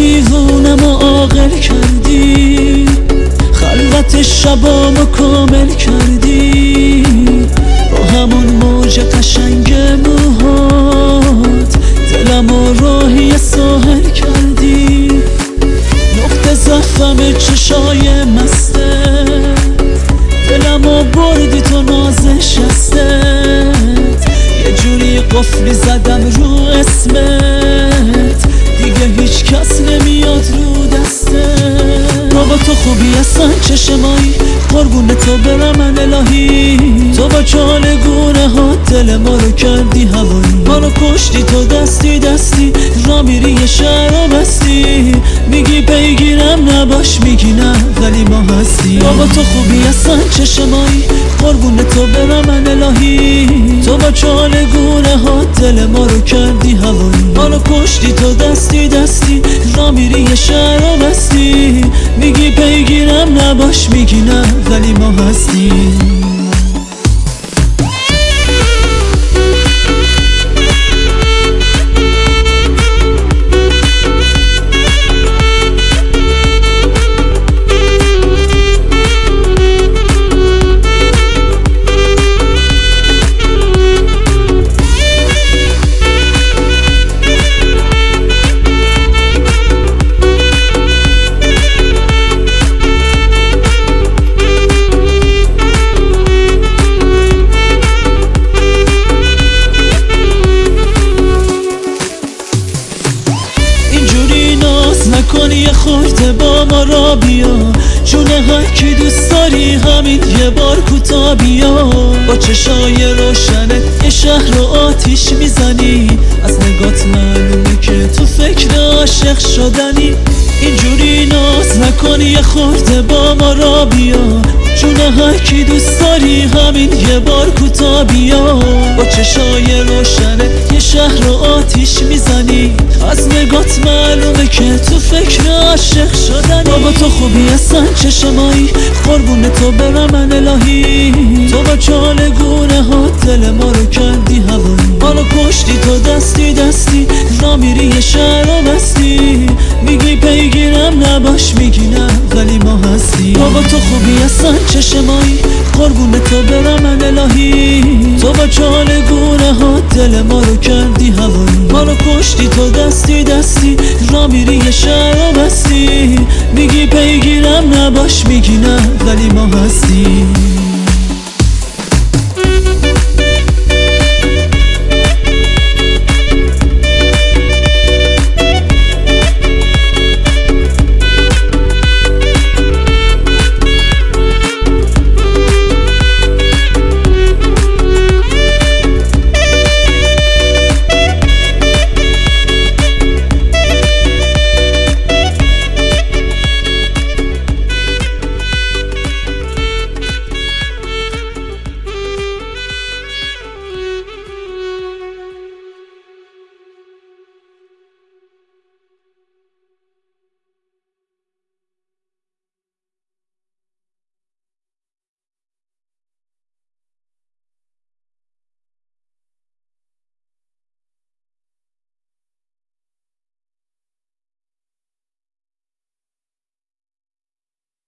دیوونم و عاقل کردی، خلوت شبامو کامل کردی، با همون موج قشنگ موهات دلمو راهی ساحل کردی. نقطه ضعفم چشای مسته، دلمو بردی تو ناز شستت، یه جوری قفلی زدم رو اسمت، دیگه هیچ کس نمیاد رو دستت. بابا تو خوبی اصلا چشمایی، قربون تو برم من الهی، تو با چالگونه ها دل ما رو کردی هوایی، ما رو کشتی تو دستی دستی، را میری یه شهر رو بستی، میگی پیگیرم نباش میگی نه ولی ما هستی. بابا تو خوبی اصلا چشمایی، قربون تو برم من الهی، تو با چالگونه ها دل ما رو کردی هوایی، ما رو کشتی تو دستی دستی، را میری یه شهر رو بستی، میگی پیگیرم نباش میگی نه ولی ما هستی. یه خورده با ما را بیا، جونه هر کی دوست داری همین یه بار کوتا بیا، با چشای روشنت یه شهر رو آتیش میزنی، از نگات معلومه که تو فکر عاشق شدنی. اینجوری ناز نکنی یه خورده با ما را بیا، جونه هر کی دوست داری همین یه بار کوتا بیا، با چشای روشنت یه شهر رو آتیش میزنی، از نگات معلومه که تو فکر عاشق شدنی. بابا تو خوبی اصلا چشمایی، قربون تو برم من الهی، تو با چالگونه ها دل ما رو کردی هوایی، ما رو کشتی تو دستی دستی، را میری یه شهر رو بستی، میگی پیگیرم نباش میگی نه ولی ما هستی. بابا تو خوبی اصلا چشمایی، قربون تو برم من الهی، تو با چالگونه ها دل ما رو کردی هوایی، ما رو کشتی تو دستی دستی، را میری یه شهر رو بستی، میگی پیگیرم نباش میگی نه ولی ما هستی.